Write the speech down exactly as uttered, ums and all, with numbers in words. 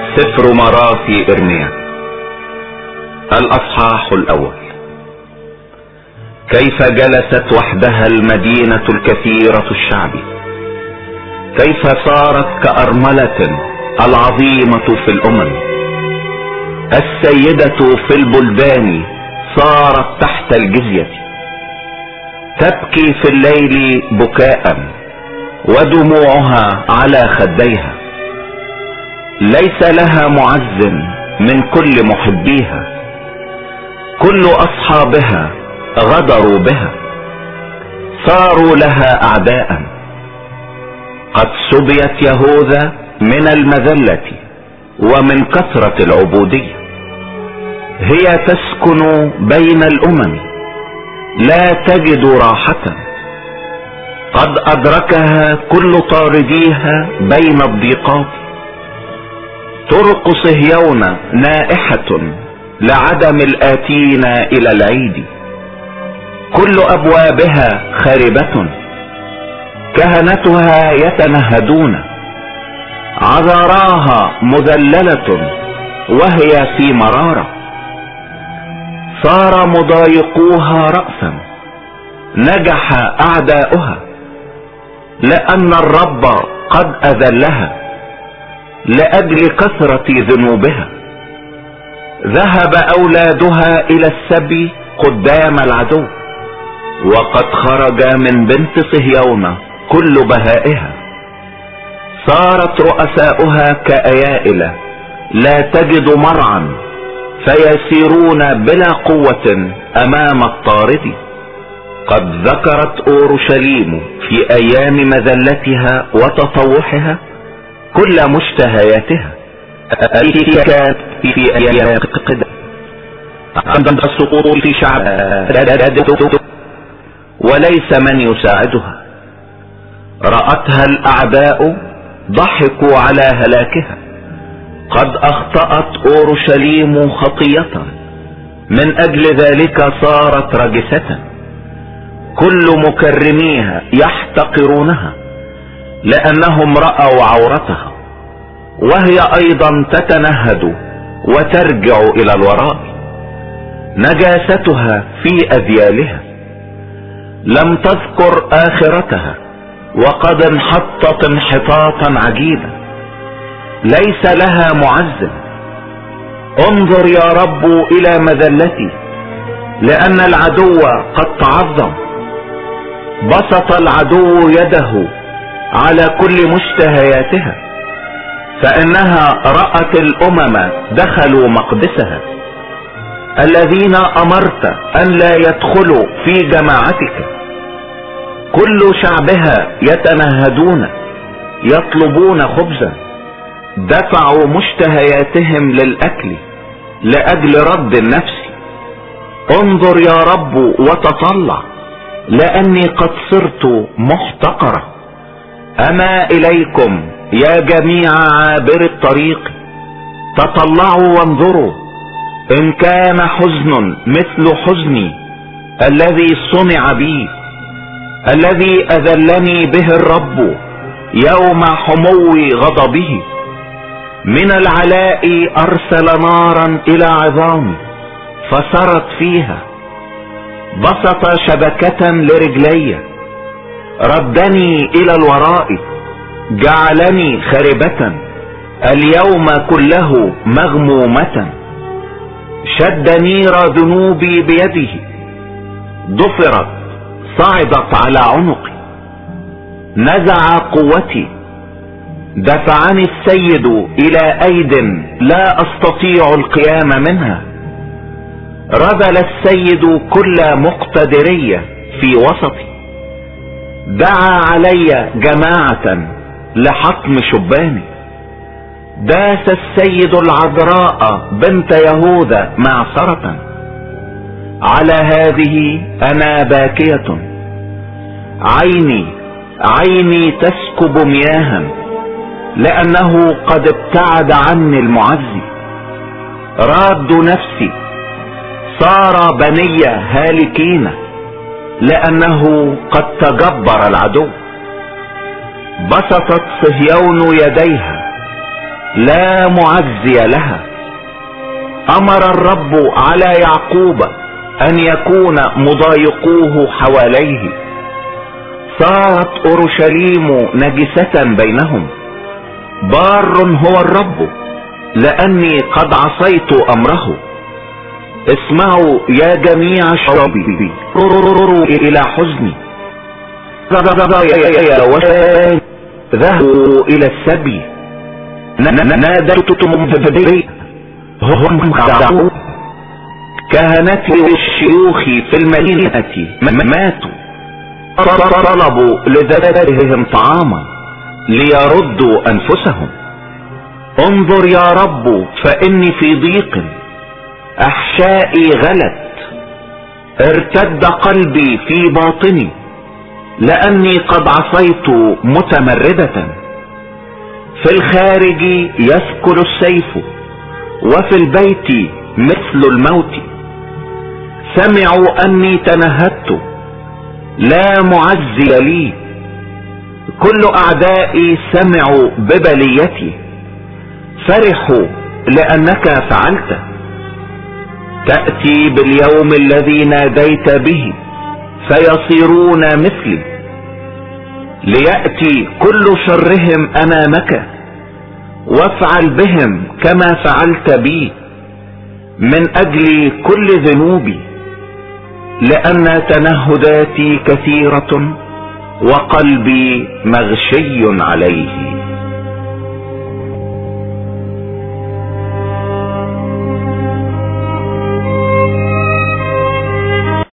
سفر مراثي إرميا الأصحاح الأول. كيف جلست وحدها المدينة الكثيرة الشعب، كيف صارت كأرملة العظيمة في الأمم، السيدة في البلدان صارت تحت الجزية، تبكي في الليل بكاء ودموعها على خديها، ليس لها معز من كل محبيها، كل أصحابها غدروا بها، صاروا لها أعداء. قد سبيت يهوذا من المذلة ومن كثرة العبودية، هي تسكن بين الأمم لا تجد راحة، قد أدركها كل طارديها بين الضيقات. طرق صهيون نائحة لعدم الآتين إلى العيد، كل أبوابها خاربة، كهنتها يتنهدون، عذراها مذللة وهي في مرارة، صار مضايقوها رأسا، نجح أعداؤها، لأن الرب قد أذلها لأجل كثرة ذنوبها. ذهب أولادها إلى السبي قدام العدو، وقد خرج من بنت صهيون كل بهائها، صارت رؤساؤها كأيائل لا تجد مرعا، فيسيرون بلا قوة أمام الطارد. قد ذكرت أورشليم في أيام مذلتها وتطوحها كل مشتهياتها التي كانت في أيام قدم، عند السقوط في شعب وليس من يساعدها. رأتها الأعداء ضحكوا على هلاكها، قد أخطأت أورشليم خطية، من أجل ذلك صارت رجسة، كل مكرميها يحتقرونها، لأنهم رأوا عورتها، وهي أيضا تتنهد وترجع إلى الوراء. نجاستها في أذيالها، لم تذكر آخرتها، وقد انحطت انحطاطا عجيبا، ليس لها معز. انظر يا رب إلى مذلتي، لأن العدو قد تعظم، بسط العدو يده على كل مشتهياتها، فإنها رأت الأمم دخلوا مقدسها، الذين أمرت أن لا يدخلوا في جماعتك، كل شعبها يتنهدون يطلبون خبزا، دفعوا مشتهياتهم للأكل لأجل رد النفس. انظر يا رب وتطلع، لأني قد صرت محتقرة. أما إليكم يا جميع عابر الطريق، تطلعوا وانظروا، إن كان حزن مثل حزني الذي صنع بي، الذي أذلني به الرب يوم حمو غضبه. من العلاء أرسل نارا إلى عظامي فسرت فيها، بسط شبكة لرجلي، ردني إلى الوراء، جعلني خربة اليوم كله مغمومة. شد نير ذنوبي بيده، ضفرت صعدت على عنقي، نزع قوتي، دفعني السيد إلى أيد لا أستطيع القيام منها. رذل السيد كل مقتدرية في وسطي، دعا علي جماعة لحطم شباني. داس السيد العذراء بنت يهوذا معصرة، على هذه أنا باكية، عيني عيني تسكب مياها، لأنه قد ابتعد عني المعزي. راد نفسي، صار بني هالكين، لأنه قد تجبر العدو. بسطت صهيون يديها، لا معزي لها. امر الرب على يعقوب ان يكون مضايقوه حواليه. صارت اورشليم نجسة بينهم. بار هو الرب لاني قد عصيت امره. اسمعوا يا جميع شعبي الى حزني. ذهبوا الى السبي. ناديتم ببدي هم دعوا. كهنتي والشيوخ في المدينة ماتوا. طلبوا لذاتهم طعاما ليردوا انفسهم. انظر يا رب فاني في ضيق. احشائي غلت. ارتد قلبي في باطني لاني قد عصيت متمردة. في الخارج يسكن السيف وفي البيت مثل الموت. سمعوا اني تنهدت لا معزي لي. كل اعدائي سمعوا ببليتي فرحوا لانك فعلت. تأتي باليوم الذي ناديت به فيصيرون مثلي. ليأتي كل شرهم امامك وافعل بهم كما فعلت بي من اجل كل ذنوبي. لان تنهداتي كثيرة وقلبي مغشي عليه.